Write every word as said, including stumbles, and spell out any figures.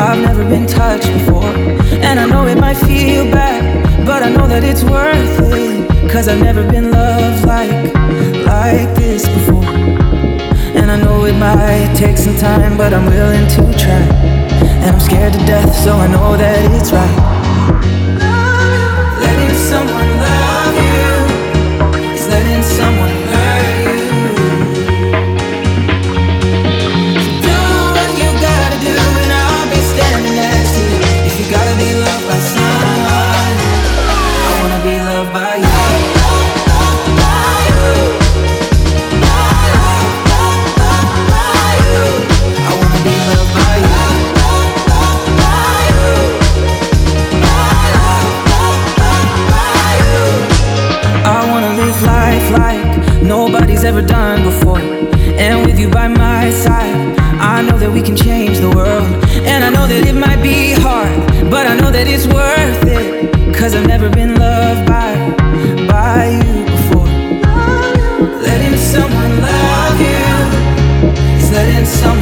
I've never been touched before, and I know it might feel bad, but I know that it's worth it, 'cause I've never been loved like, like this before. And I know it might take some time, but I'm willing to try. And I'm scared to death, so I know that it's right. Letting someone love you is letting someone hurt you. So do what you gotta do, and I'll be standing next to you. If you gotta be loved by someone, I wanna be loved by you. Like nobody's ever done before. And with you by my side, I know that we can change the world. And I know that it might be hard, but I know that it's worth it, 'cause I've never been loved by, by you before. Letting someone love you is letting someone